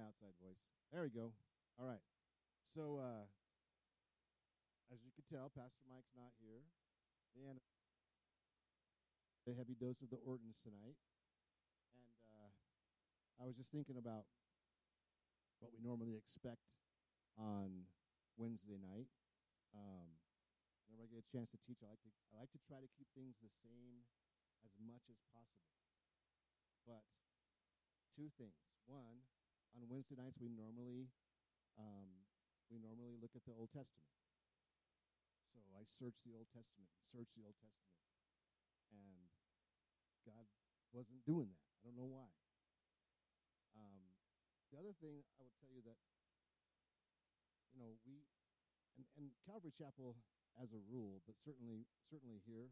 outside voice. There we go. All right. So, as you can tell, Pastor Mike's not here. And a heavy dose of the Ortons tonight. And I was just thinking about what we normally expect on Wednesday night. Whenever I get a chance to teach, I like to try to keep things the same as much as possible. But two things. One, on Wednesday nights we normally look at the Old Testament. So I search the Old Testament and God wasn't doing that. I don't know why. The other thing I will tell you that, we and Calvary Chapel as a rule, but certainly here,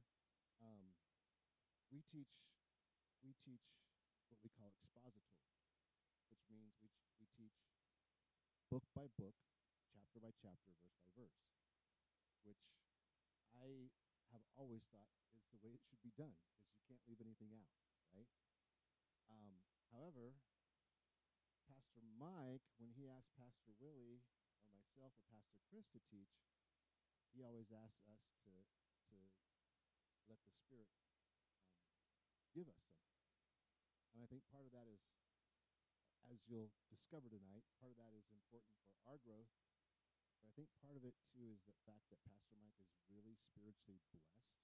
we teach what we call expository, which means we teach book by book, chapter by chapter, verse by verse, which I have always thought is the way it should be done, because you can't leave anything out, right? However, Pastor Mike, when he asked Pastor Willie or myself or Pastor Chris to teach, he always asks us to let the Spirit give us something. And I think part of that is, as you'll discover tonight, part of that is important for our growth. But I think part of it, too, is the fact that Pastor Mike is really spiritually blessed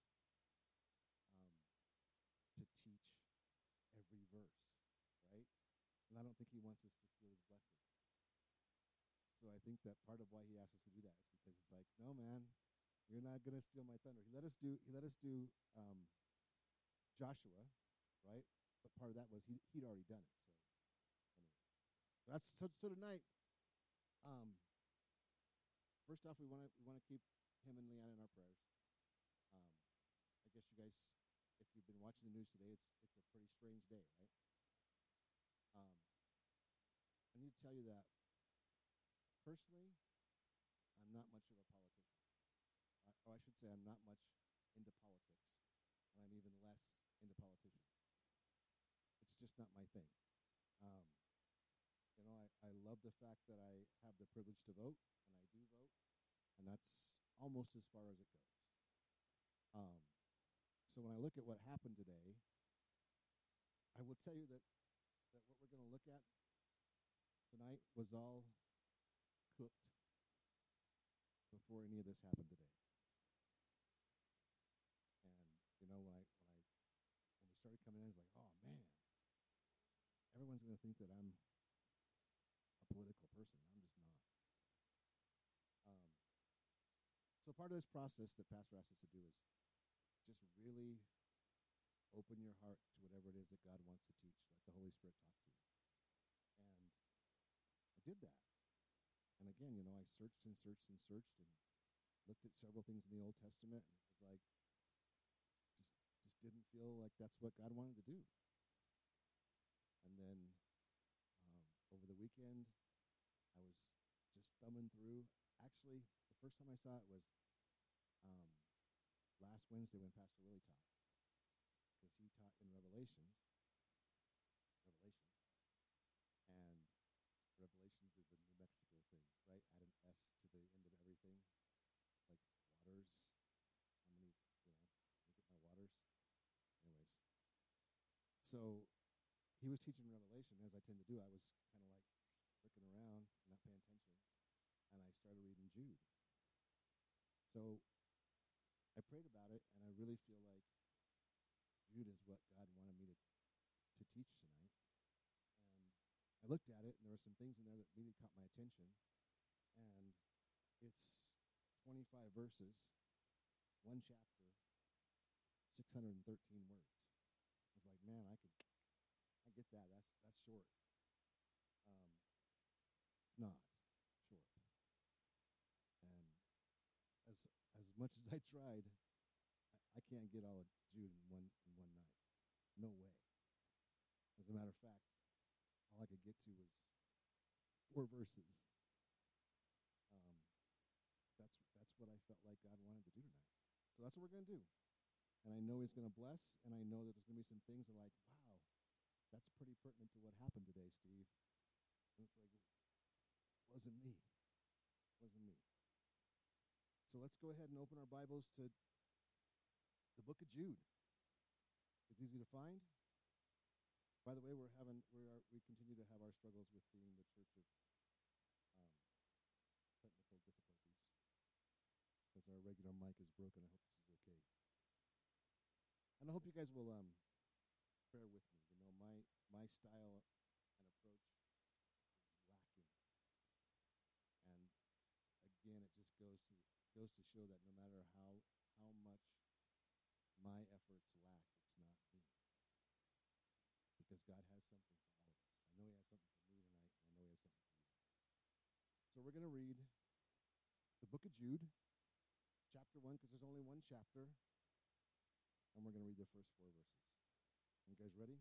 to teach every verse, right? And I don't think he wants us to steal his blessing. So I think that part of why he asked us to do that is because it's like, no, man, you're not going to steal my thunder. He let us do Joshua, right? But part of that was he'd already done it. So anyways, so tonight, first off, we want to keep him and Leanna in our prayers. I guess you guys, if you've been watching the news today, it's a pretty strange day, right? I need to tell you that personally, I'm not much of a politician. Or I should say I'm not much into politics, and I'm even less into politicians. It's just not my thing. I love the fact that I have the privilege to vote, and I do vote, and that's almost as far as it goes. So when I look at what happened today, I will tell you that what we're going to look at tonight was all cooked before any of this happened today. And when we started coming in, it's like, oh man, everyone's going to think that I'm a political person. I'm just not. So part of this process that Pastor asked us to do is just really open your heart to whatever it is that God wants to teach. Let the Holy Spirit talk to you. And I did that. And again, I searched and looked at several things in the Old Testament, and it was like, just didn't feel like that's what God wanted to do. And then over the weekend, I was just thumbing through. Actually, the first time I saw it was last Wednesday when Pastor Willie taught, because he taught in Revelation, and Revelations is a New Mexico thing, right? Add an S to the end of everything, like waters. How many, look at my waters. Anyways, so he was teaching Revelation, as I tend to do. I was kind of like looking around, not paying attention, and I started reading Jude. So I prayed about it, and I really feel like Jude is what God wanted me to teach tonight. And I looked at it, and there were some things in there that really caught my attention. And it's 25 verses, one chapter, 613 words. I was like, man, I get that. That's short. It's not short. And as much as I tried, I can't get all of Jude in one night. No way. As a matter of fact, all I could get to was 4 verses. That's what I felt like God wanted to do tonight. So that's what we're going to do. And I know he's going to bless, and I know that there's going to be some things that are like, wow, that's pretty pertinent to what happened today, Steve. And it's like, wasn't me. Wasn't me. So let's go ahead and open our Bibles to the book of Jude. It's easy to find. By the way, we continue to have our struggles with being the church of technical difficulties because our regular mic is broken. I hope this is okay. And I hope you guys will bear with me. You know, my style and approach is lacking. And again, it just goes to show that no matter how much my efforts lack, it's not me. Because God has something for all of us. I know he has something for me tonight, and I know he has something for you tonight. So we're going to read the book of Jude, chapter 1, because there's only one chapter, and we're going to read the first 4 verses. You guys ready?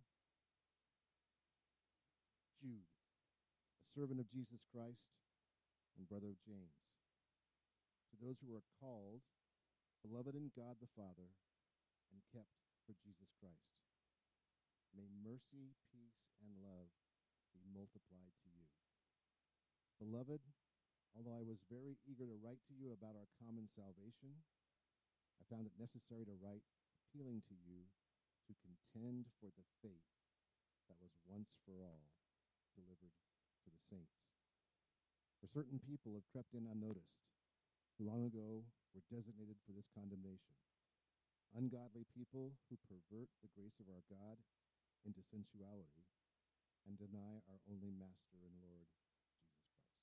Jude, a servant of Jesus Christ and brother of James, to those who are called, beloved in God the Father, and kept for Jesus Christ. May mercy, peace, and love be multiplied to you. Beloved, although I was very eager to write to you about our common salvation, I found it necessary to write appealing to you to contend for the faith that was once for all delivered to the saints. For certain people have crept in unnoticed, who long ago were designated for this condemnation. Ungodly people who pervert the grace of our God into sensuality and deny our only Master and Lord, Jesus Christ.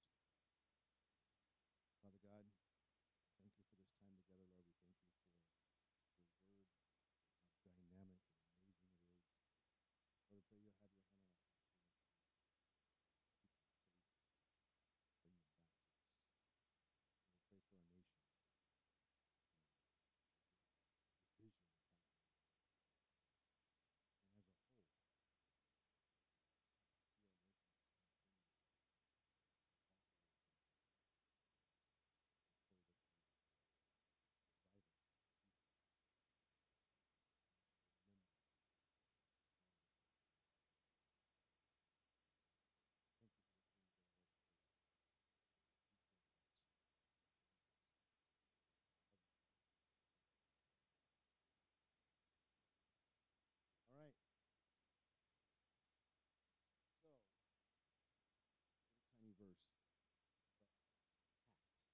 Father God, thank you for this time together, Lord. We thank you for your word, how dynamic and amazing it is. Lord, I pray you'll have your hand on our hearts here and keep them safe. Bring them back to us. Lord, we pray for our nation. Division that's happening in our nation. And as a whole, see our nation just continue to walk away from you. I pray that you revive us in our youth. And remember all that you've done for us. Thank you for these things, O Lord. I pray that you speak to our hearts. Jesus. Love you. All right. So, little tiny verse about hat.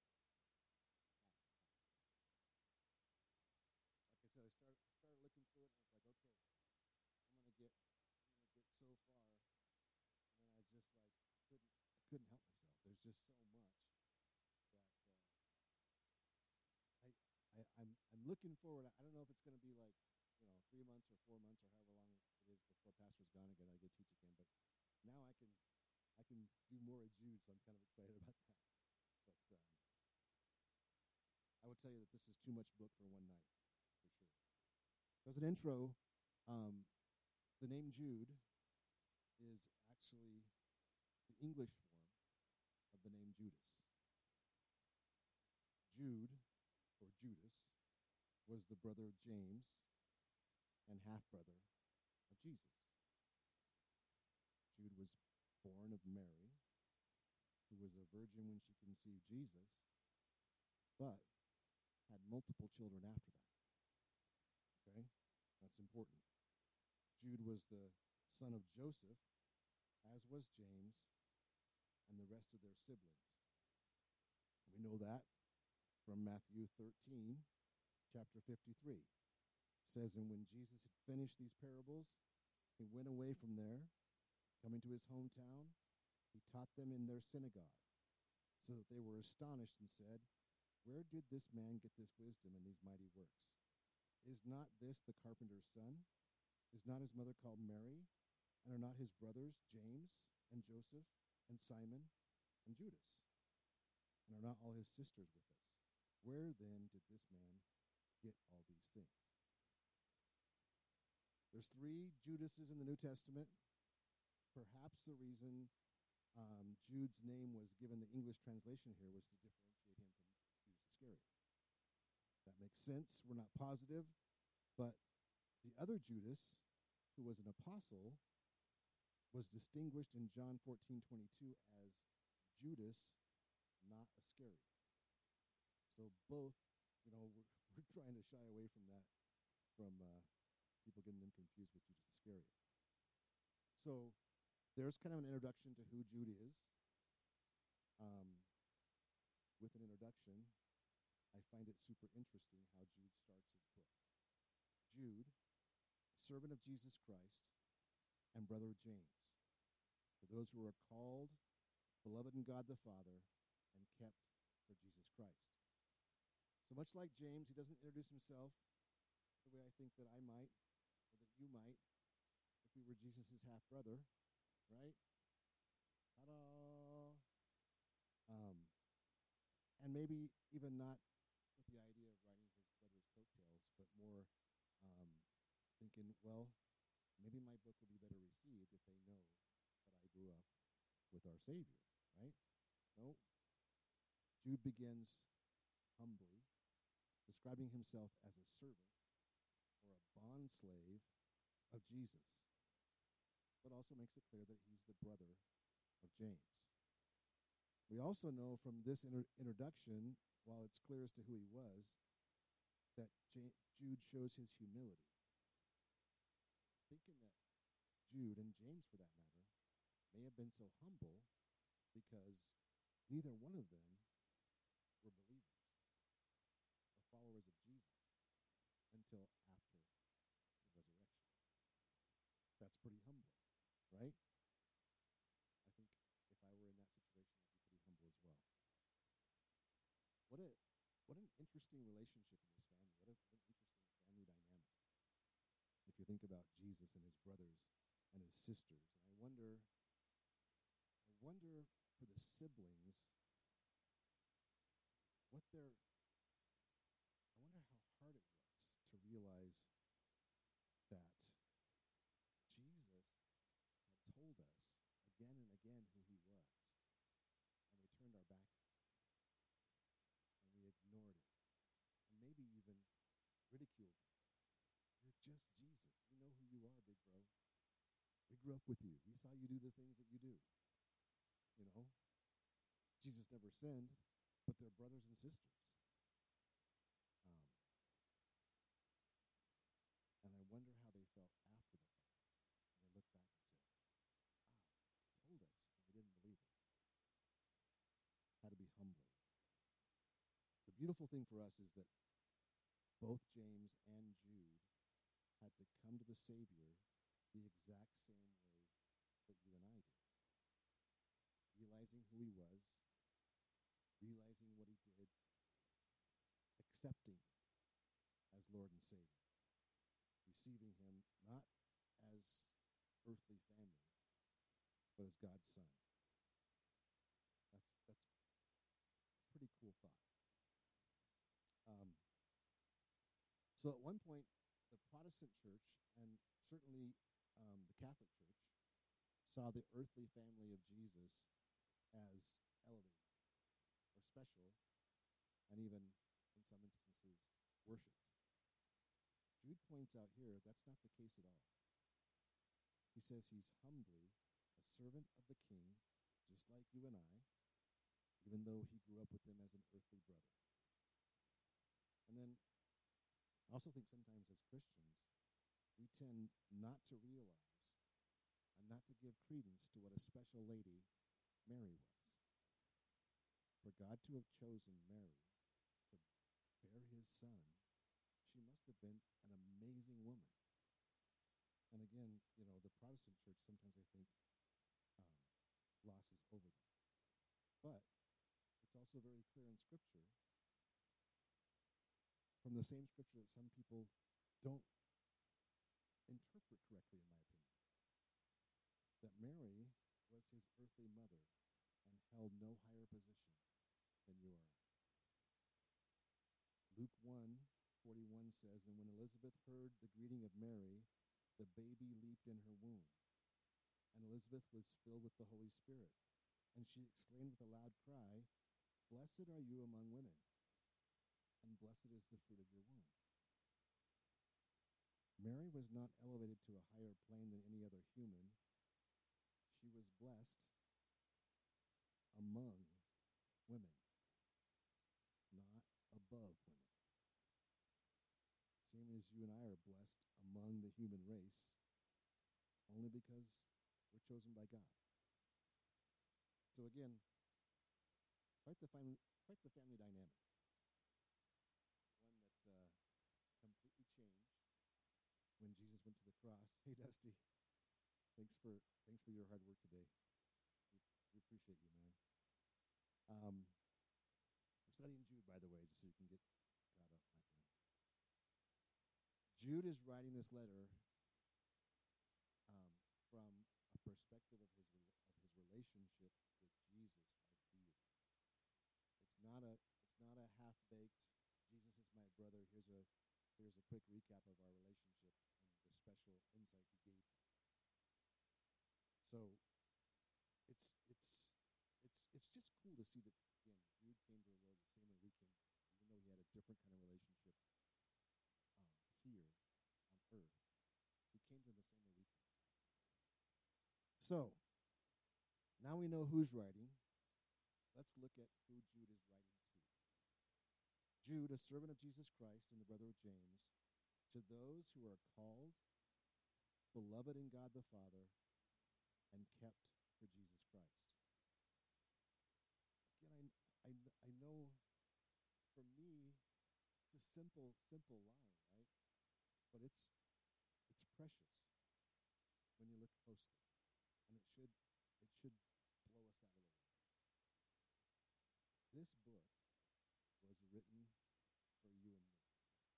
Like I said, I started looking through it, and I was like, okay, I'm gonna get so far, and then I just like couldn't help myself. There's just so much that I'm looking forward. I don't know if it's gonna be like 3 months or 4 months or however long it is before Pastor's gone again. I get to teach again, but now I can do more of Jude, so I'm kind of excited about that. But I would tell you that this is too much book for one night, for sure. As an intro, the name Jude is actually the English form of the name Judas. Jude, or Judas, was the brother of James and half-brother of Jesus. Jude was born of Mary, who was a virgin when she conceived Jesus, but had multiple children after that. Okay? That's important. Jude was the son of Joseph, as was James, and the rest of their siblings. We know that from Matthew 13, chapter 53. It says, and when Jesus had finished these parables, he went away from there. Coming to his hometown, he taught them in their synagogue, so that they were astonished and said, where did this man get this wisdom and these mighty works? Is not this the carpenter's son? Is not his mother called Mary? And are not his brothers James and Joseph and Simon and Judas? And are not all his sisters with us? Where then did this man get all these things? There's 3 Judases in the New Testament. Perhaps the reason Jude's name was given the English translation here was to differentiate him from Judas Iscariot. That makes sense. We're not positive. But the other Judas, who was an apostle, was distinguished in John 14:22 as Judas, not Iscariot. So both, we're trying to shy away from that, from people getting them confused with Judas Iscariot. So there's kind of an introduction to who Jude is. With an introduction, I find it super interesting how Jude starts his book. Jude, servant of Jesus Christ, and brother of James, for those who are called, beloved in God the Father, and kept for Jesus Christ. So much like James, he doesn't introduce himself the way I think that I might, or that you might, if we were Jesus' half-brother, right? Ta-da! And maybe even not with the idea of riding his brother's coattails, but more thinking, well, maybe my book will be better received if they know that I grew up with our Savior, right? No. Jude begins humbly, describing himself as a servant or a bond slave of Jesus, but also makes it clear that he's the brother of James. We also know from this introduction, while it's clear as to who he was, that Jude shows his humility. Thinking that Jude, and James for that matter, may have been so humble because neither one of them were believers or followers of Jesus until after the resurrection. That's pretty humbling, right? I think if I were in that situation, I'd be pretty humble as well. What an interesting relationship in this family. What an interesting family dynamic. If you think about Jesus and his brothers and his sisters, and I wonder for the siblings what their I wonder how hard it was to realize that Jesus had told us again and again who he was, and we turned our back on it, and we ignored it, and maybe even ridiculed him. You're just Jesus. We know who you are, big bro. We grew up with you. We saw you do the things that you do. Jesus never sinned, but they're brothers and sisters. And I wonder how they felt after the fact. And they look back and say, wow, he told us, and we didn't believe it. Had to be humbling. The beautiful thing for us is that both James and Jude had to come to the Savior the exact same way that you and I did. Realizing who he was, realizing what he did, accepting him as Lord and Savior, receiving him not as earthly family, but as God's son. That's a pretty cool thought. So at one point, the Protestant church, and certainly the Catholic Church, saw the earthly family of Jesus as elevated or special, and even in some instances worshipped. Jude points out here that's not the case at all. He says he's humbly a servant of the king, just like you and I, even though he grew up with them as an earthly brother. And then I also think sometimes as Christians, we tend not to realize and not to give credence to what a special lady Mary was. For God to have chosen Mary to bear his son, she must have been an amazing woman. And again, the Protestant church sometimes I think glosses over that. But it's also very clear in Scripture, from the same Scripture that some people don't interpret correctly, in my opinion, that Mary was his earthly mother and held no higher position than you or I. Luke 1:41 says, "And when Elizabeth heard the greeting of Mary, the baby leaped in her womb. And Elizabeth was filled with the Holy Spirit. And she exclaimed with a loud cry, 'Blessed are you among women, and blessed is the fruit of your womb.'" Mary was not elevated to a higher plane than any other human she was blessed among women, not above women. Same as you and I are blessed among the human race, only because we're chosen by God. So again, quite the family dynamic. One that completely changed when Jesus went to the cross. Hey, Dusty, thanks for your hard work today. We appreciate you, man. We're studying Jude, by the way, just so you can get caught up, my friend. Jude is writing this letter from a perspective of his relationship with Jesus as deity. It's not a half-baked Jesus is my brother. Here's a quick recap of our relationship and the special insight he gave me. So it's just cool to see that again Jude came to the Lord the same way we came to the Lord, even though he had a different kind of relationship here on earth. He came to him the same way we came. So now we know who's writing. Let's look at who Jude is writing to. Jude, a servant of Jesus Christ and the brother of James, to those who are called, beloved in God the Father, and kept for Jesus Christ. Again, I know for me, it's a simple line, right? But it's precious when you look closely. And it should blow us out of the water. This book was written for you and me.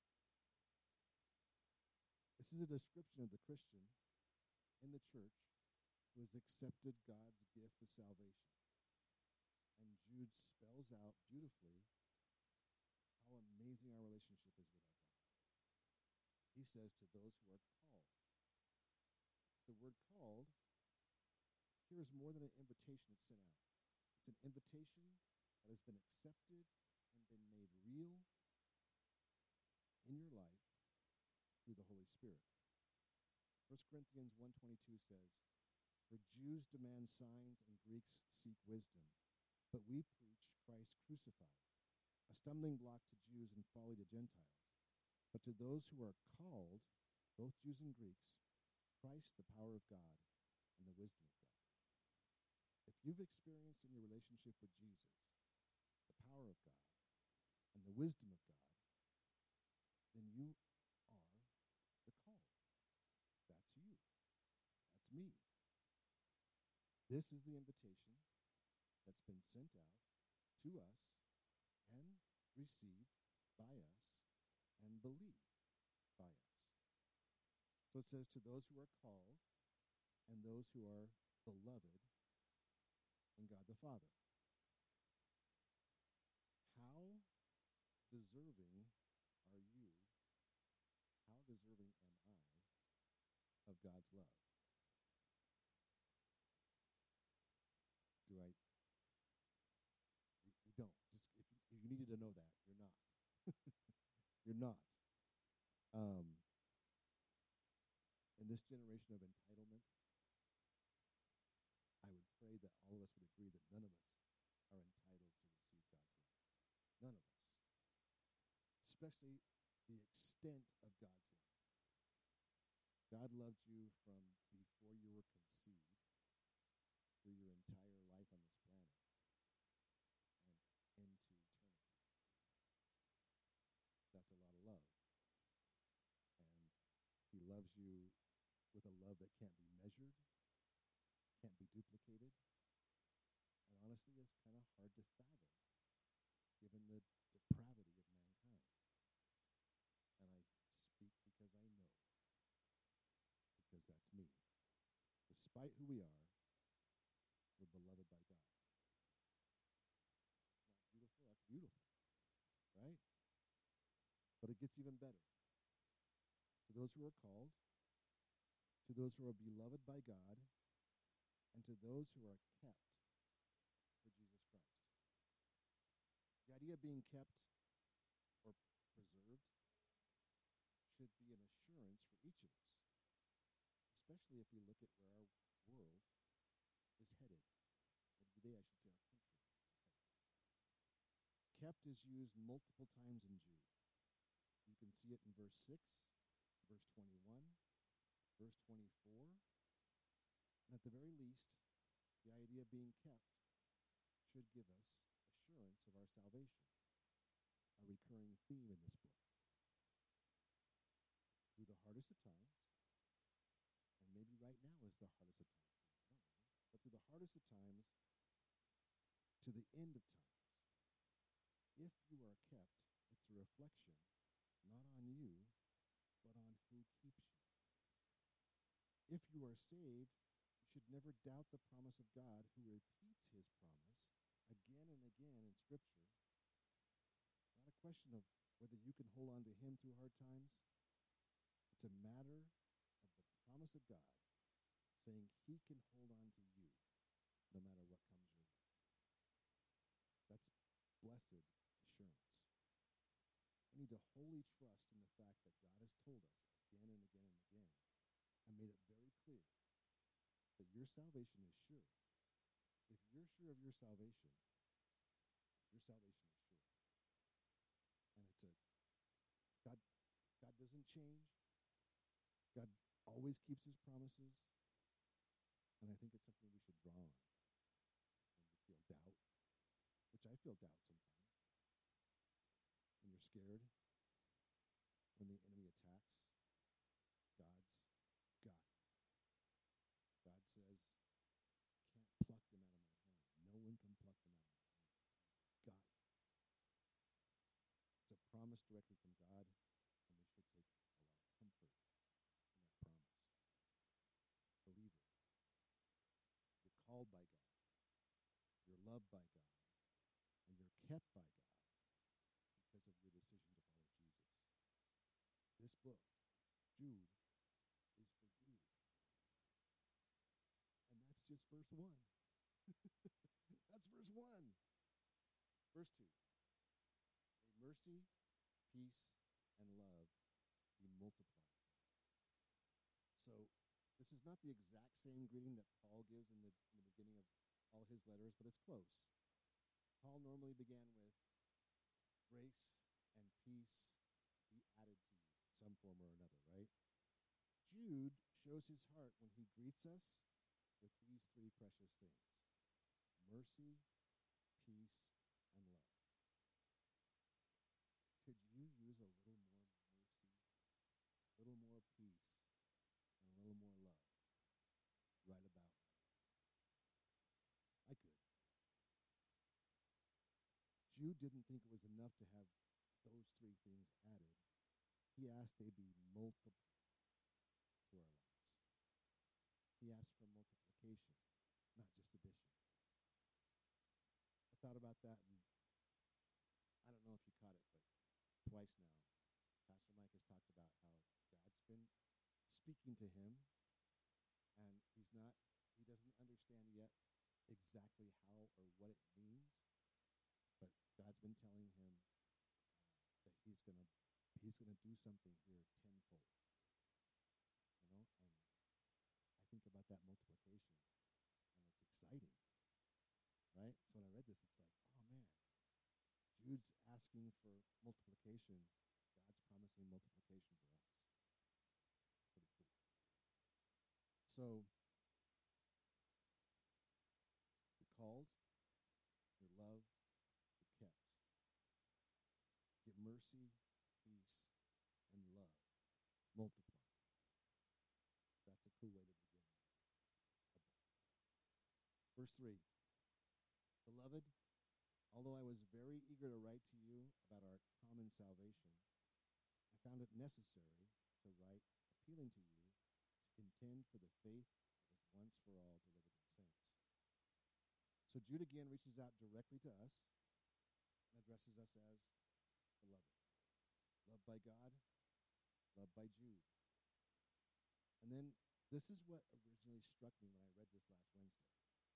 This is a description of the Christian in the church who has accepted God's gift of salvation. And Jude spells out beautifully how amazing our relationship is with our God. He says to those who are called. The word called here is more than an invitation that's sent out. It's an invitation that has been accepted and been made real in your life through the Holy Spirit. 1 Corinthians 1:22 says, "For Jews demand signs and Greeks seek wisdom, but we preach Christ crucified, a stumbling block to Jews and folly to Gentiles. But to those who are called, both Jews and Greeks, Christ, the power of God and the wisdom of God." If you've experienced in your relationship with Jesus the power of God and the wisdom of God, then you are the called. That's you. That's me. This is the invitation that's been sent out to us and received by us and believed by us. So it says, to those who are called and those who are beloved in God the Father. How deserving are you? How deserving am I of God's love? We don't. Just if you needed to know that, you're not. You're not. In this generation of entitlement, I would pray that all of us would agree that none of us are entitled to receive God's love. None of us. Especially the extent of God's love. God loved you from before you were conceived through your entire life on this planet and into eternity. That's a lot of love. And he loves you with a love that can't be measured, can't be duplicated, and honestly is kind of hard to fathom given the depravity of mankind. And I speak because I know, because that's me. Despite who we are, we're beloved by God. It's not beautiful, that's beautiful, right? But it gets even better. To those who are called, to those who are beloved by God, and to those who are kept for Jesus Christ. The idea of being kept or preserved should be an assurance for each of us, especially if we look at where our world is headed. Maybe today I should say our country is headed. Kept is used multiple times in Jude. You can see it in verse 6, verse 21, verse 24. And at the very least, the idea of being kept should give us assurance of our salvation, a recurring theme in this book. Through the hardest of times, and maybe right now is the hardest of times for you, I don't know, but through the hardest of times to the end of times, if you are kept, it's a reflection not on you, but on who keeps you. If you are saved, you should never doubt the promise of God, who repeats his promise again and again in Scripture. It's not a question of whether you can hold on to him through hard times. It's a matter of the promise of God saying he can hold on to you no matter what comes your way. That's blessed assurance. We need to wholly trust in the fact that God has told us again and again and again and made it very clear that your salvation is sure. If you're sure of your salvation is sure. And it's God doesn't change. God always keeps his promises. And I think it's something we should draw on when we feel doubt, which I feel doubt sometimes. When you're scared, when the enemy attacks, God's got you. God says, can't pluck them out of my hand. No one can pluck them out of my hand. Got you. It's a promise directly from God, and we should take a lot of comfort in that promise. Believer, you're called by God. You're loved by God. And you're kept by God because of your decision to follow Jesus. This book, Jude, is for you. And that's just verse 1. That's verse 1. Verse 2. May mercy, peace, and love be multiplied to you. So this is not the exact same greeting that Paul gives in the beginning of all his letters, but it's close. Paul normally began with grace and peace be added to you in some form or another, right? Jude shows his heart when he greets us with these three precious things: mercy, peace, and love. Could you use a little more mercy, a little more peace, and a little more love right about now? I could. Jude didn't think it was enough to have those three things added. He asked they be multiplied to our lives. He asked for multiplication, not just addition. I thought about that, and I don't know if you caught it, but twice now, Pastor Mike has talked about how God's been speaking to him, and he doesn't understand yet exactly how or what it means, but God's been telling him that he's gonna do something here tenfold, and I think about that multiplication, and it's exciting, right? So when I read this, it's like, oh man, Jude's asking for multiplication. God's promising multiplication for us. Pretty cool. So you're called, you're loved, you're kept. Get mercy, peace, and love multiplied. That's a cool way to begin a book. Verse 3. Beloved, although I was very eager to write to you about our common salvation, I found it necessary to write appealing to you to contend for the faith that was once for all delivered to the saints. So Jude again reaches out directly to us and addresses us as beloved. Loved by God, loved by Jude. And then this is what originally struck me when I read this last Wednesday.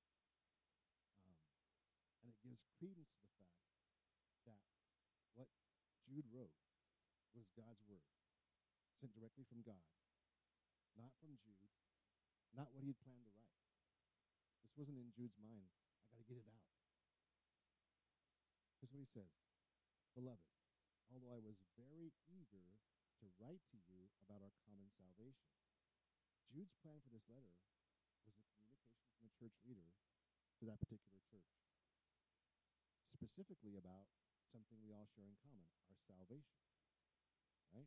And it gives credence to the fact that what Jude wrote was God's word, sent directly from God, not from Jude, not what he had planned to write. This This wasn't in Jude's mind. I got to get it out. Here's what he says. Beloved, although I was very eager to write to you about our common salvation. Jude's plan for this letter was a communication from a church leader to that particular church, specifically about something we all share in common, our salvation, right?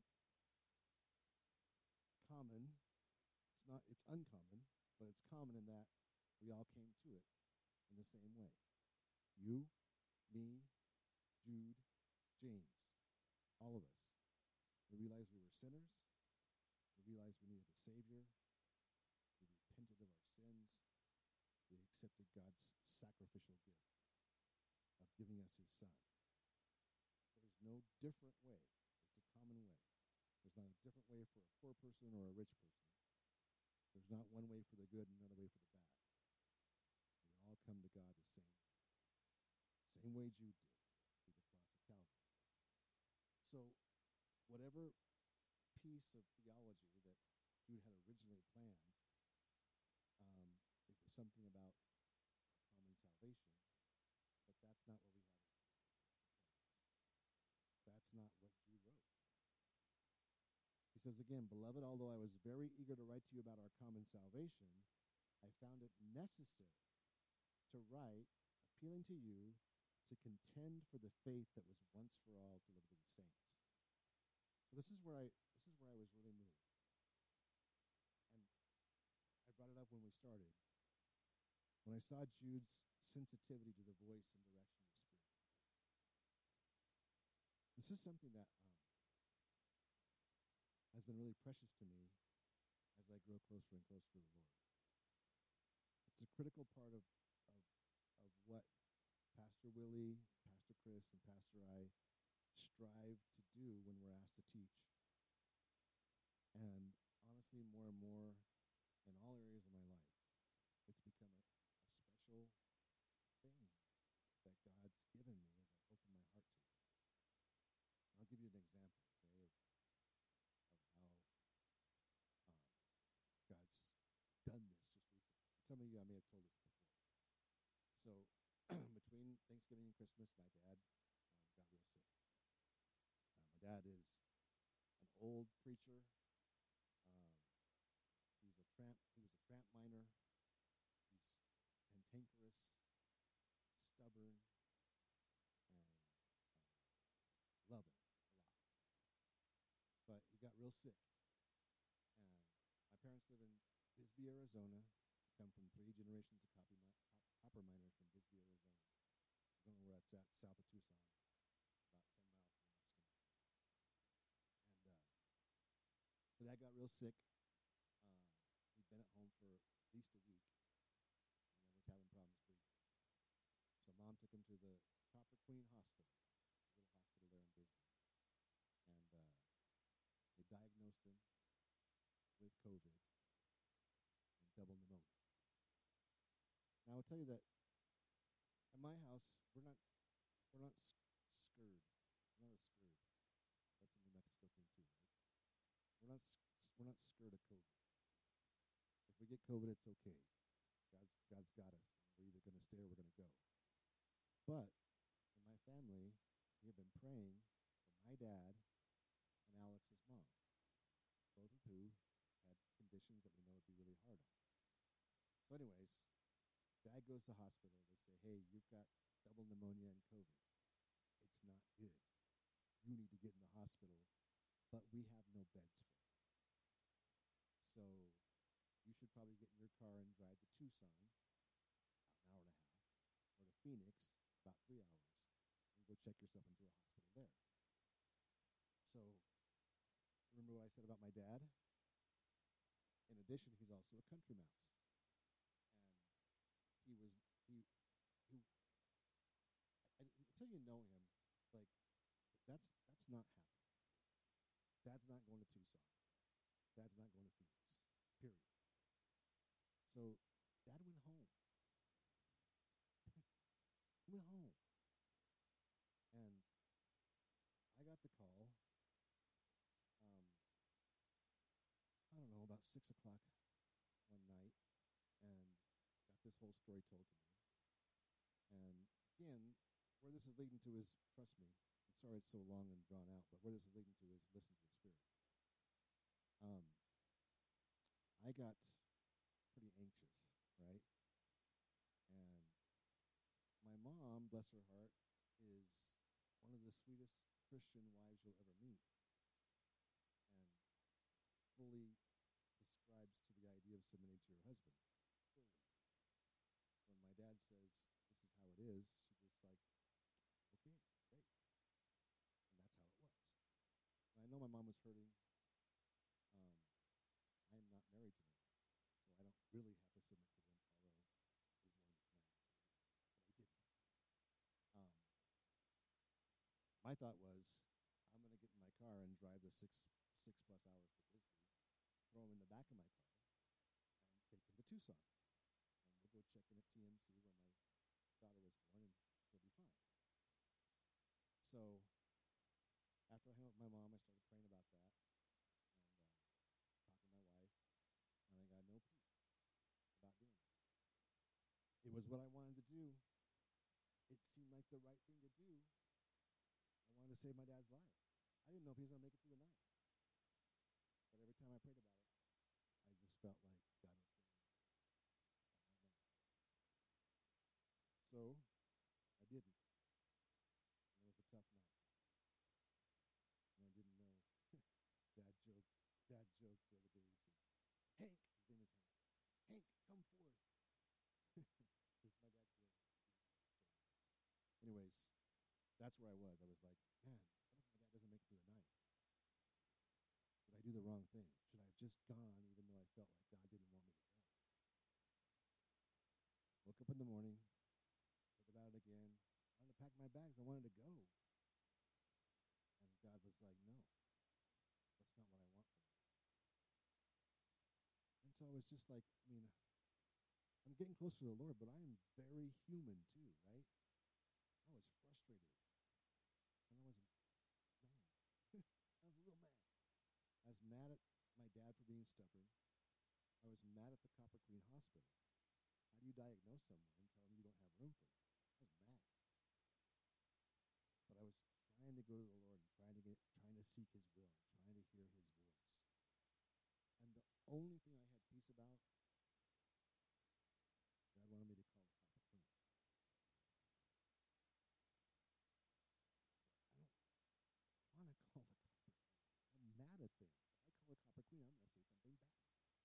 Common, it's uncommon, but it's common in that we all came to it in the same way. You, me, Jude, James, all of us. We realized we were sinners. We realized we needed a Savior. We repented of our sins. We accepted God's sacrificial gift of giving us his Son. There's no different way. It's a common way. There's not a different way for a poor person or a rich person. There's not one way for the good and another way for the bad. We all come to God the same way. Same way Jude did, through the cross of Calvary. So whatever piece of theology that Jude had originally planned, it was something about our common salvation, but that's not what we have in front of us. That's not what Jude wrote. He says again, Beloved, although I was very eager to write to you about our common salvation, I found it necessary to write, appealing to you to contend for the faith that was once for all delivered to the saints. So this is where I was really moved. And I brought it up when we started. When I saw Jude's sensitivity to the voice and direction of the Spirit. This is something that has been really precious to me as I grow closer and closer to the Lord. It's a critical part of what Pastor Willie, Pastor Chris, and Pastor I strive to do when we're asked to teach. And honestly, more and more in all areas of my life, it's become a special thing that God's given me as I open my heart to it. And I'll give you an example, okay, of how God's done this just recently. Some of you, I may have told this before. So between Thanksgiving and Christmas, my dad got real sick. My dad is an old preacher. He was a tramp miner. He's cantankerous, stubborn, and loving a lot. But he got real sick. And my parents live in Bisbee, Arizona. We come from 3 generations of copper miners from Bisbee, Arizona. I don't know where that's at, south of Tucson, about 10 miles from the Mexican border. And so Dad got real sick. He'd been at home for at least a week and was having problems breathing. So Mom took him to the Copper Queen Hospital. It's a little hospital there in Bisbee. And they diagnosed him with COVID and double pneumonia. Now, I will tell you that at my house, we're not scared. We're not a scared. That's a New Mexico thing too, right? We're not scared of COVID. If we get COVID, it's okay. God's got us. We're either going to stay or we're going to go. But in my family, we have been praying for my dad and Alex's mom, both of who had conditions that we know would be really hard on. So anyways, Dad goes to the hospital. They say, hey, you've got double pneumonia and COVID. It's not good. You need to get in the hospital, but we have no beds for you. So you should probably get in your car and drive to Tucson, about an hour and a half, or to Phoenix, about 3 hours, and go check yourself into a hospital there. So remember what I said about my dad? In addition, he's also a country mouse. And until you know him, like, that's not happening. Dad's not going to Tucson. Dad's not going to Phoenix, period. So Dad went home. He went home. And I got the call, I don't know, about 6 o'clock one night, and got this whole story told to me. And again, where this is leading to is, trust me, I'm sorry it's so long and drawn out, but where this is leading to is listen to the Spirit. I got pretty anxious, right? And my mom, bless her heart, is one of the sweetest Christian wives you'll ever meet, and fully prescribes to the idea of submitting to your husband. Fully. When my dad says, this is how it is, she just like, okay, great. And that's how it was. And I know my mom was hurting. I am not married to my mom, so I don't really have to submit to them, although it is one of the commandments of obedience. But I didn't. My thought was, I'm going to get in my car and drive the six plus hours to Bisbee, throw him in the back of my car, and take him to Tucson. And we'll go check in at TMC where my daughter was born, and he'll be fine. So after I hung up with my mom, I started praying about that, and talking to my wife, and I got no peace about doing it. It was what I wanted to do. It seemed like the right thing to do. I wanted to save my dad's life. I didn't know if he was going to make it through the night. But every time I prayed about it, I just felt like God was saying, not now. So I didn't. And it was a tough night. And I didn't know. Dad joked the other day. He says, Hank, his name is Hank. Hank, come forth. Because my dad's going to do the story. Anyways, that's where I was. I was like, man, what if my dad doesn't make it through the night? Did I do the wrong thing? Should I have just gone even though I felt like God didn't want me to go? Woke up in the morning, prayed about it again. I wanted to pack my bags. I wanted to go. And God was like, no, that's not what I want from you. And so I was just like, I'm getting closer to the Lord, but I am very human too, right? I was frustrated. And I was mad. I was a little mad. I was mad at my dad for being stubborn. I was mad at the Copper Queen Hospital. How do you diagnose someone and tell them you don't have room for them? I was mad. But I was trying to go to the Lord and trying to seek his will and trying to hear his voice. And the only thing I had peace about, God wanted me to call the Copper Queen. I want to call the Copper Queen. I'm mad at them. If I call the Copper Queen, I'm going to say something bad.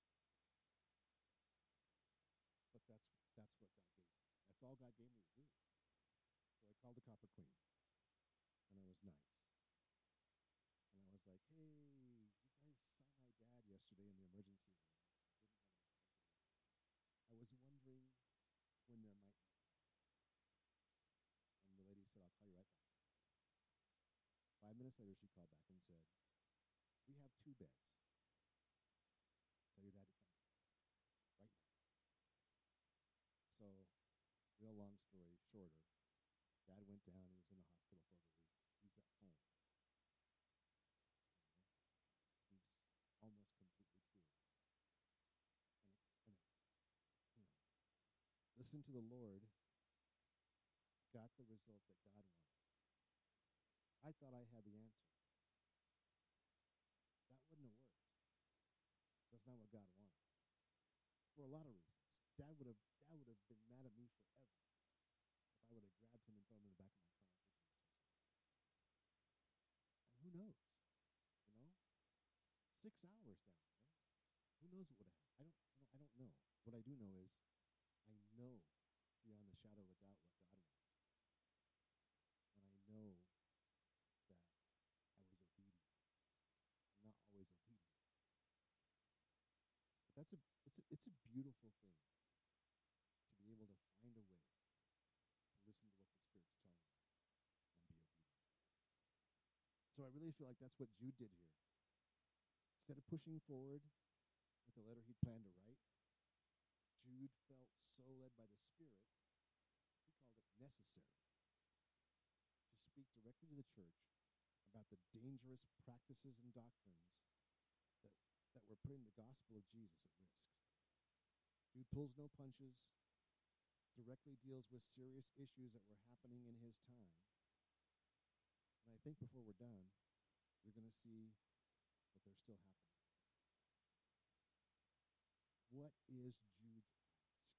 But that's what God gave me. That's all God gave me to do. So I called the Copper Queen, and I was nice. And I was like, hey, you guys saw my dad yesterday in the emergency room. I didn't have any ventilators. I was wondering when there might be time. And the lady said, I'll call you right back. 5 minutes later, she called back and said, we have 2 beds. Tell your dad to come in right now. So, real long story shorter, Dad went down. He was in the hospital for over a week. He's at home. He's almost completely cured. And listen to the Lord got the result that God wanted. I thought I had the answer. That wouldn't have worked. That's not what God wanted. For a lot of reasons. Dad would have been mad at me forever if I would have grabbed him and thrown him in the back of my car and taken him to Tucson. And who knows? 6 hours down there. Who knows what would have happened? I don't know. What I do know is I know beyond the shadow of a doubt what God wanted. And I know that I was obedient. I'm not always obedient. But it's a beautiful thing to be able to find a way to listen to what the Spirit's telling you and be obedient. So I really feel like that's what Jude did here. Instead of pushing forward with the letter he'd planned to write, Jude felt so led by the Spirit, he called it necessary, to speak directly to the church about the dangerous practices and doctrines that were putting the gospel of Jesus at risk. Jude pulls no punches. directly deals with serious issues that were happening in his time. And I think before we're done, you're going to see that they're still happening. What is Jude's ask?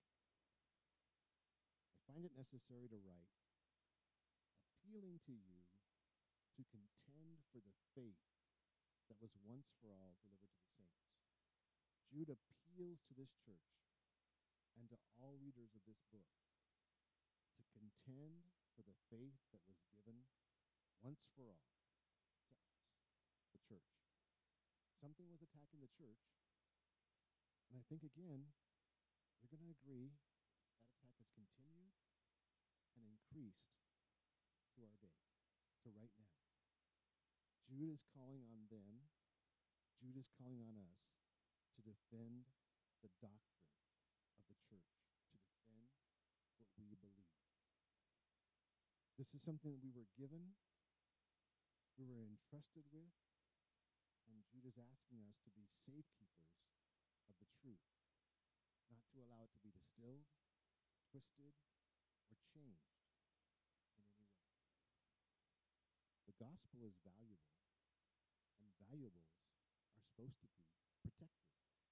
I find it necessary to write, appealing to you to contend for the faith that was once for all delivered to the saints. Jude appeals to this church and to all readers of this book to contend for the faith that was given once for all to us, the church. Something was attacking the church, and I think, again, you're going to agree that attack has continued and increased to our day, to right now. Jude is calling on them, Jude is calling on us to defend the doctrine of the church, to defend what we believe. This is something that we were given, we were entrusted with, and Jude is asking us to be safekeepers of the truth, not to allow it to be distilled, twisted, or changed in any way. The gospel is valuable, and valuables are supposed to be protected.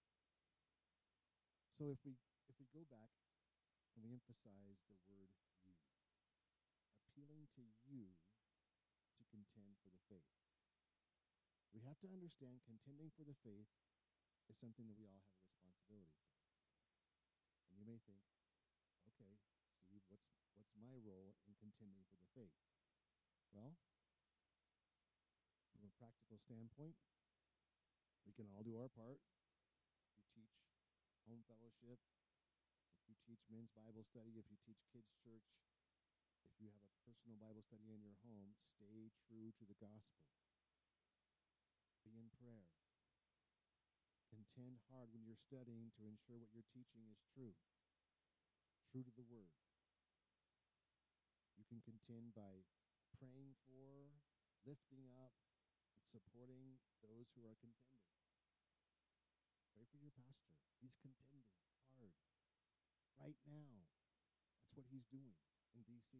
So if we go back and we emphasize the word you, appealing to you to contend for the faith, we have to understand contending for the faith is something that we all have a responsibility for. And you may think, okay, Steve, what's my role in contending for the faith? Well, from a practical standpoint, we can all do our part. If you teach home fellowship, if you teach men's Bible study, if you teach kids' church, if you have a personal Bible study in your home, stay true to the gospel. Be in prayer. Contend hard when you're studying to ensure what you're teaching is true to the word. You can contend by praying for, lifting up, and supporting those who are contending. Pray for your pastor. He's contending hard right now. That's what he's doing in D.C.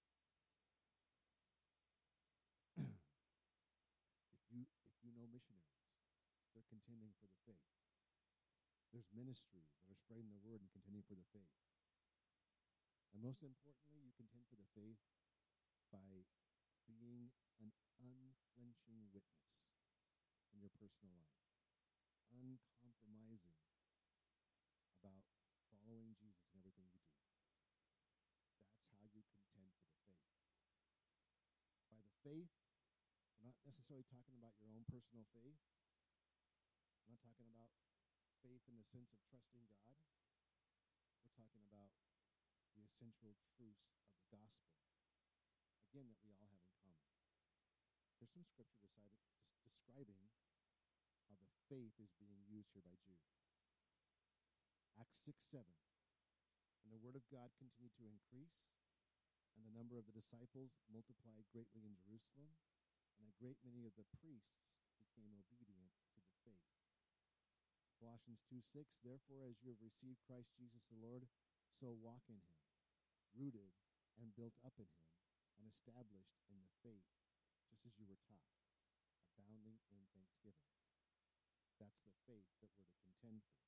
If you know missionaries, they're contending for the faith. There's ministries that are spreading the word and contending for the faith. And most importantly, you contend for the faith by being an unflinching witness in your personal life, uncompromising about following Jesus in everything you do. That's how you contend for the faith. By the faith, we're not necessarily talking about your own personal faith. I'm not talking about faith in the sense of trusting God. We're talking about the essential truths of the gospel, again, that we all have in common. There's some scripture describing how the faith is being used here by Jude. Acts 6:7. And the word of God continued to increase, and the number of the disciples multiplied greatly in Jerusalem, and a great many of the priests became obedient to the faith. Colossians 2:6. Therefore, as you have received Christ Jesus the Lord, so walk in him, rooted and built up in him, and established in the faith, just as you were taught, abounding in thanksgiving. That's the faith that we're to contend for.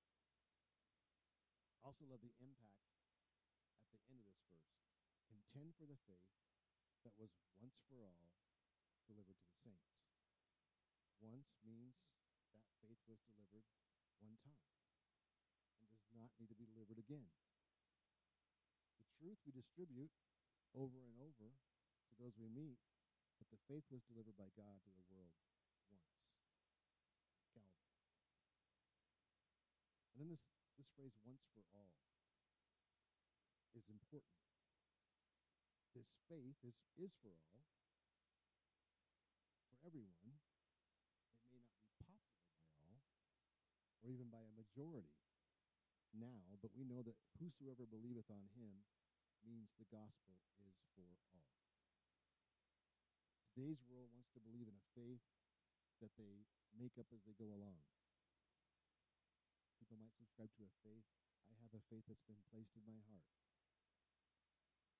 I also love the impact at the end of this verse. Contend for the faith that was once for all delivered to the saints. Once means that faith was delivered one time and does not need to be delivered again. The truth we distribute over and over to those we meet, but the faith was delivered by God to the world once, Calvary. And then this phrase, once for all, is important. This faith is for all, for everyone. It may not be popular by all, or even by a majority now, but we know that whosoever believeth on him means the gospel is for all. Today's world wants to believe in a faith that they make up as they go along. People might subscribe to a faith. I have a faith that's been placed in my heart.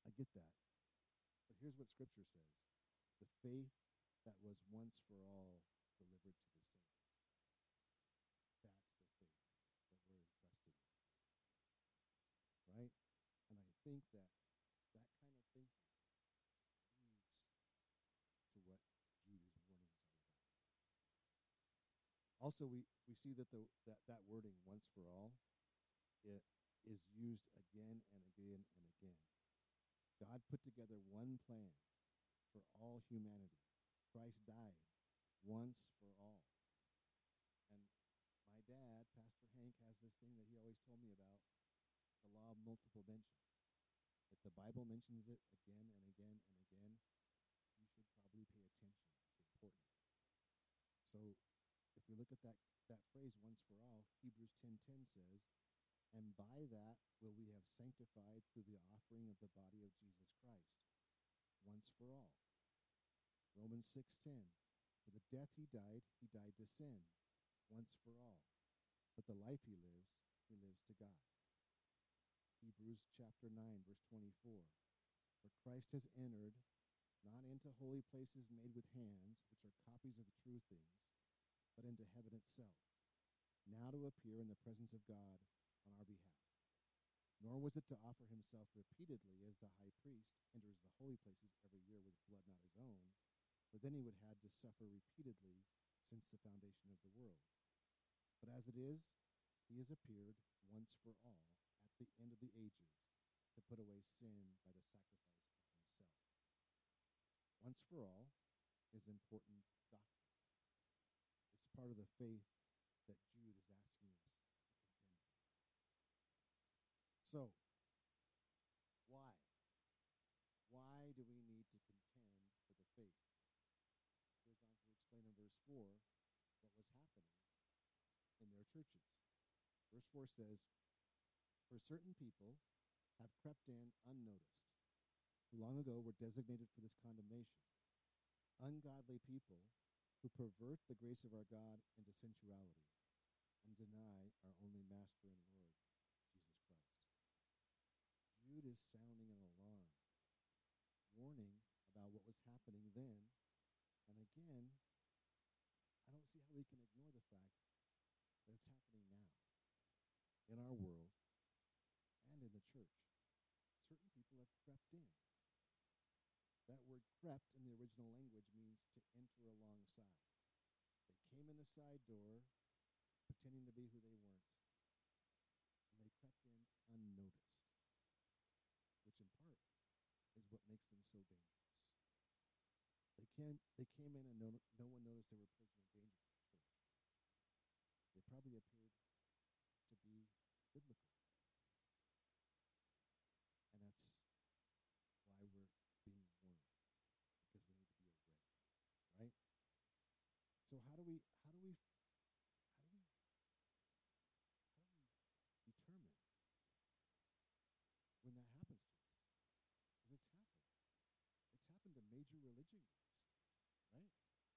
I get that. But here's what Scripture says. The faith that was once for all delivered to the saints. That's the faith that we're entrusted with. Right? And I think that that kind of thinking leads to what Jude is warning us all about. Also, we see that that wording, once for all, it is used again and again and again. God put together one plan for all humanity. Christ died once for all. And my dad, Pastor Hank, has this thing that he always told me about, the law of multiple mentions. If the Bible mentions it again and again and again, you should probably pay attention. It's important. So if we look at that phrase, once for all, Hebrews 10:10 says, and by that will we have sanctified through the offering of the body of Jesus Christ, once for all. Romans 6:10, for the death he died to sin, once for all. But the life he lives to God. Hebrews chapter 9, verse 24, for Christ has entered, not into holy places made with hands, which are copies of the true things, but into heaven itself, now to appear in the presence of God on our behalf. Nor was it to offer himself repeatedly as the high priest enters the holy places every year with blood not his own, for then he would have to suffer repeatedly since the foundation of the world. But as it is, he has appeared once for all at the end of the ages to put away sin by the sacrifice of himself. Once for all is important doctrine. It's part of the faith that Jude is asking us to contend for. So, why? Why do we need to contend for the faith? He goes on to explain in verse 4 what was happening in their churches. Verse 4 says, for certain people have crept in unnoticed, who long ago were designated for this condemnation. Ungodly people who pervert the grace of our God into sensuality and deny our only Master and Lord, Jesus Christ. Jude is sounding an alarm, warning about what was happening then. And again, I don't see how we can ignore the fact that it's happening now in our world and in the church. Certain people have crept in. That word crept in the original language means to enter alongside. They came in the side door, pretending to be who they weren't, and they crept in unnoticed, which in part is what makes them so dangerous. They came in and no one noticed they were posing a danger to the church. They probably appeared to be biblical. And that's why we're being warned, because we need to be aware, right? So how do we determine when that happens to us? Because it's happened. It's happened to major religion groups, right?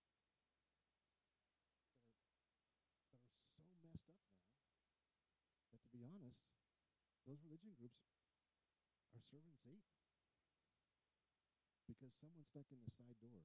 That are so messed up now that, to be honest, those religion groups are serving Satan because someone snuck in the side door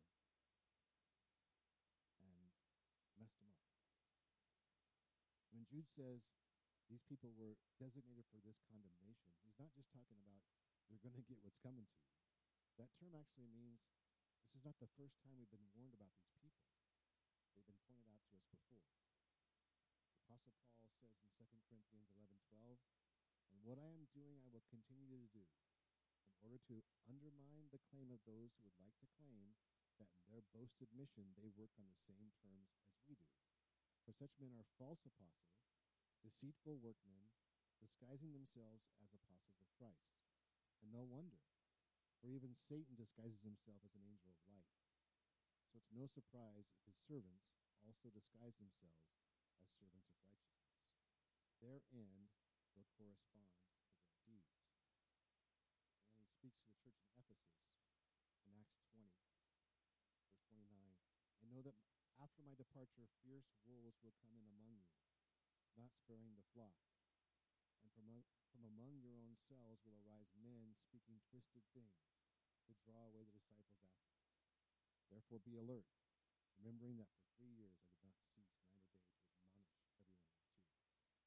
and messed them up. When Jude says these people were designated for this condemnation, he's not just talking about you're going to get what's coming to you. That term actually means this is not the first time we've been warned about these people. They've been pointed out to us before. The Apostle Paul says in 2 Corinthians 11:12, and what I am doing I will continue to do, in order to undermine the claim of those who would like to claim that in their boasted mission they work on the same terms as we do. For such men are false apostles, deceitful workmen, disguising themselves as apostles of Christ. And no wonder, for even Satan disguises himself as an angel of light. So it's no surprise if his servants also disguise themselves as servants of righteousness. Their end will correspond to their deeds. And then he speaks to the church in Ephesus in Acts 20, verse 29. I know that after my departure, fierce wolves will come in among you, not sparing the flock. And from from among your own selves will arise men speaking twisted things to draw away the disciples after them. Therefore be alert, remembering that for 3 years I did not cease night or day to admonish everyone with tears.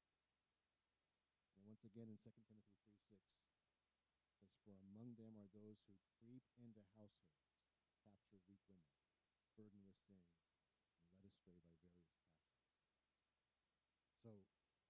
And once again in 2 Timothy 3:6, it says, for among them are those who creep into households, capture weak women, burdened with sins, and led astray by various passions. So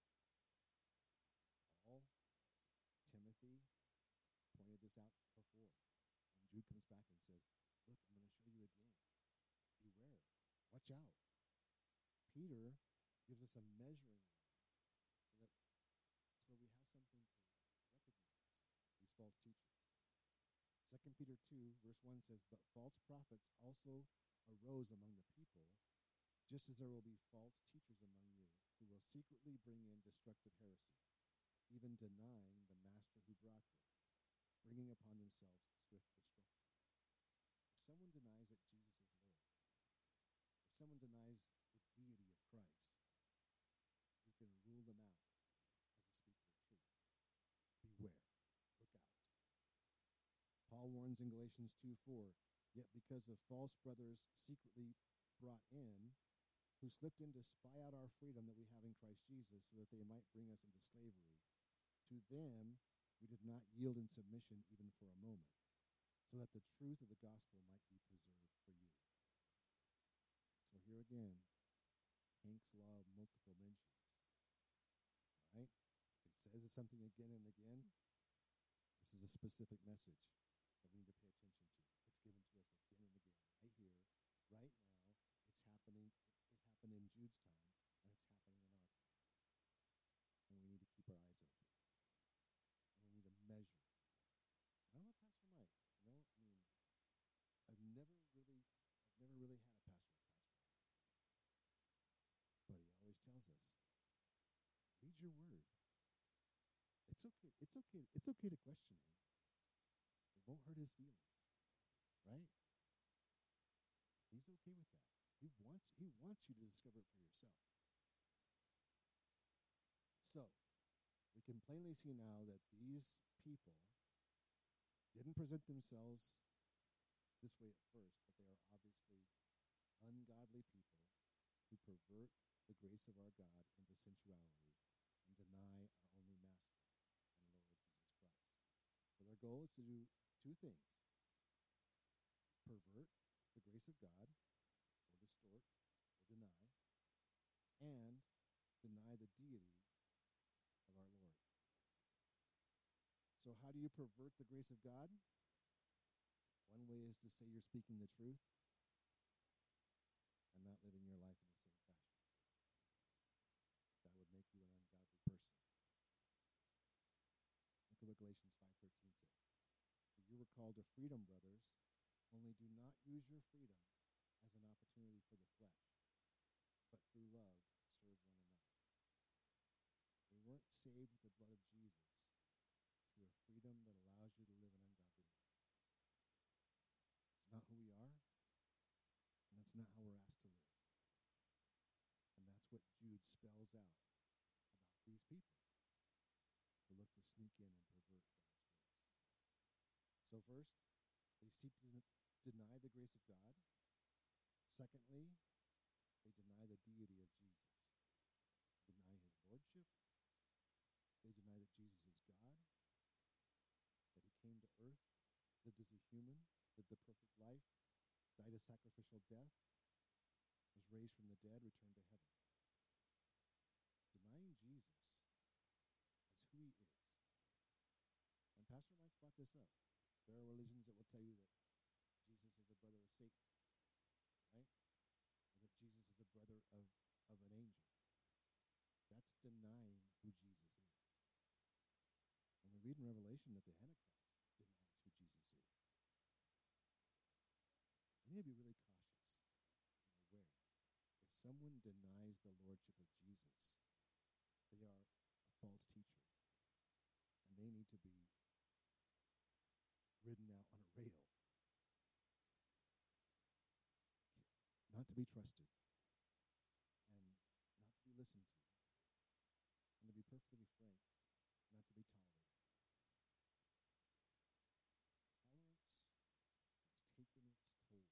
Paul, Timothy pointed this out before. And Jude comes back and says, look, I'm going to show you again. Beware. Watch out. Peter gives us a measuring line so that we have something to recognize these false teachers. 2 Peter 2, verse 1 says, but false prophets also arose among the people, just as there will be false teachers among you, who will secretly bring in destructive heresies, even denying the master who brought them, bringing upon themselves swift destruction. If someone denies that Jesus is Lord, if someone denies the deity of Christ, you can rule them out as a speaker of truth. Beware. Look out. Paul warns in Galatians 2:4, yet because of false brothers secretly brought in, who slipped in to spy out our freedom that we have in Christ Jesus, so that they might bring us into slavery, to them we did not yield in submission even for a moment, so that the truth of the gospel might be preserved for you. So here again, Hank's law of multiple mentions. All right? It says something again and again. This is a specific message that we need to pay attention to. It's given to us again and again, right here, right now. It's happening. It happened in Jude's time, and it's happening in our time. And we need to keep our eyes open. And we need to measure. I don't know, Pastor Mike. I've never really had a pastor like Pastor Mike. But he always tells us, read your word. It's okay. It's okay. It's okay to question him. It won't hurt his feelings, right? He's okay with that. He wants you to discover it for yourself. So, we can plainly see now that these people didn't present themselves this way at first, but they are obviously ungodly people who pervert the grace of our God into sensuality and deny our only Master and Lord Jesus Christ. So their goal is to do two things: pervert the grace of God, or distort, or deny, and deny the deity of our Lord. So how do you pervert the grace of God? One way is to say you're speaking the truth and not living your life in the same fashion. That would make you an ungodly person. Look at what Galatians 5:13 says. For you were called to freedom, brothers, only do not use your freedom as an opportunity for the flesh, but through love serve one another. We weren't saved with the blood of Jesus to a freedom that allows you to live an ungodly life. It's not who we are, and that's not how we're asked to live. And that's what Jude spells out about these people who look to sneak in and pervert God's grace. So first, they seek to deny the grace of God. Secondly, they deny the deity of Jesus. They deny his lordship. They deny that Jesus is God, that he came to earth, lived as a human, lived the perfect life, died a sacrificial death, was raised from the dead, returned to heaven. Denying Jesus as who he is. And Pastor Mike's brought this up. There are religions that will tell you that Jesus is a brother of Satan, right? Or that Jesus is a brother of an angel. That's denying who Jesus is. And we read in Revelation that the Antichrist denies who Jesus is. We need to be really cautious and aware. If someone denies the lordship of Jesus, they are a false teacher. And they need to be ridden out on a rail. Not to be trusted. And not to be listened to. And to be perfectly frank, not to be tolerated. Tolerance has taken its toll.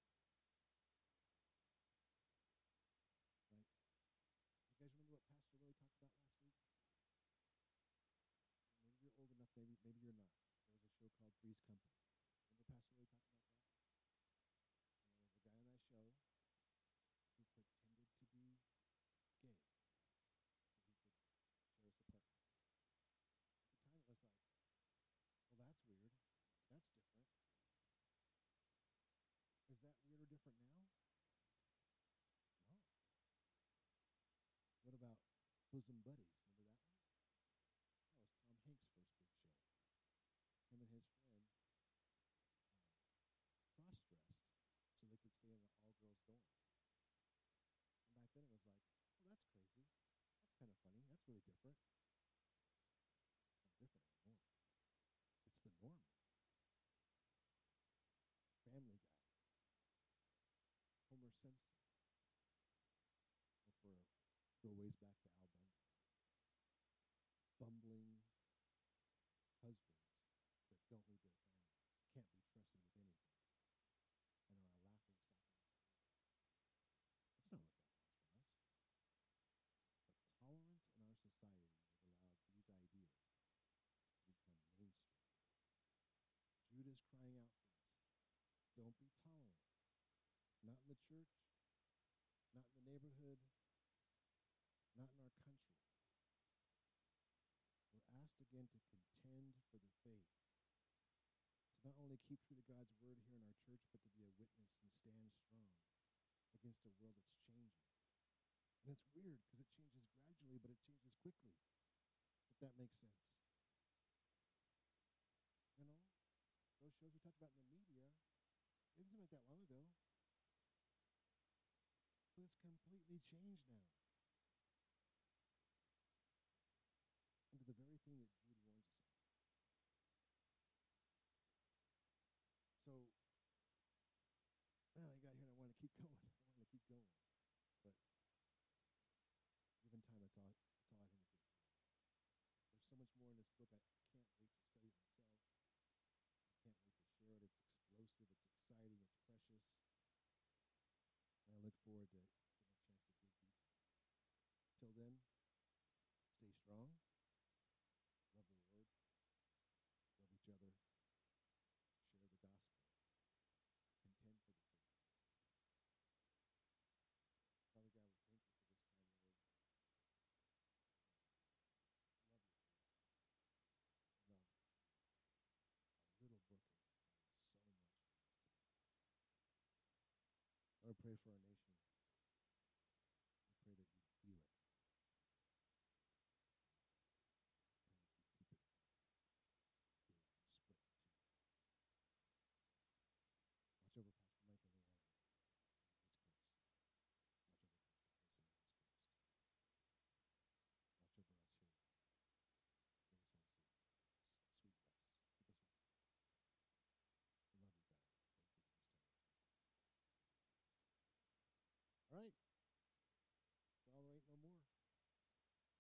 Right? You guys remember what Pastor Willie talked about last week? Maybe you're old enough, maybe you're not. There was a show called Three's Company. Remember Pastor Willie talking about that? And there was a guy on that show who pretended to be gay so he could share his apartment. At the time, it was like, well, that's weird. That's different. Is that weird or different now? No. What about Bosom Buddies? Remember that one? That was Tom Hanks' first big show. Him and his friend cross-dressed so they could stay in an all-girls dorm. And back then it was like, well, that's crazy. That's kind of funny. That's really different. It's not different anymore. It's the norm now. Family Guy. Homer Simpson. Or go ways back to Al Bundy. Bumbling husbands that don't lead their families, can't be trusted with anything, and are a laughing stock among the world. That's not what God wants from us. But tolerance in our society has allowed these ideas to become mainstream. Jude is crying out for us. Don't be tolerant. Not in the church, not in the neighborhood, not in our country. We're asked again to contend for the faith, to not only keep true to God's word here in our church, but to be a witness and stand strong against a world that's changing. And it's weird because it changes gradually, but it changes quickly, if that makes sense. You know, those shows we talked about in the media, it didn't seem like that long ago. But it's completely changed now. Into the very thing that Jude warns us about. So, well, I got here and I want to keep going. But given time, that's all I think is going to do. There's so much more in this book. I can't wait to study it myself. I can't wait to share it. It's explosive. It's exciting. It's precious. And I look forward to getting a chance to dig deeper. Till then, stay strong. Love the Lord. Love each other. Share the gospel. Contend for the faith. Father God, we thank you for this time, Lord. Love your word. Love how little book has told us so much for us today. Lord, pray for our nation.